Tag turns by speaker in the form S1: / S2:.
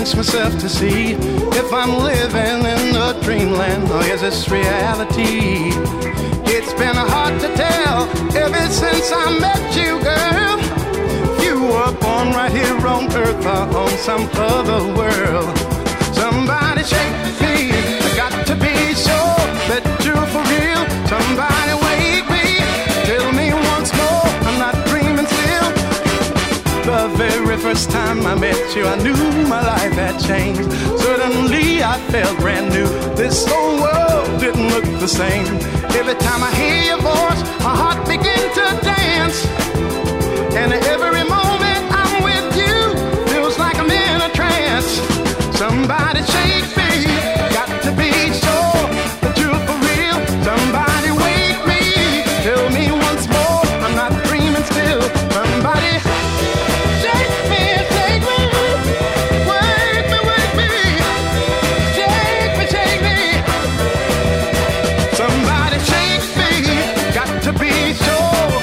S1: ask myself to see if I'm living in a dreamland or is this reality? It's been hard to tell ever since I met you, girl. You were born right here on Earth or on some other world. Somebody shake me, I got to be sure that you're for real. Somebody wake me, tell me once more I'm not dreaming still. The very first time I met you, I knew my life had changed. Suddenly I felt brand new. This whole world didn't look the same. Every time I hear your voice, my heart began to dance. And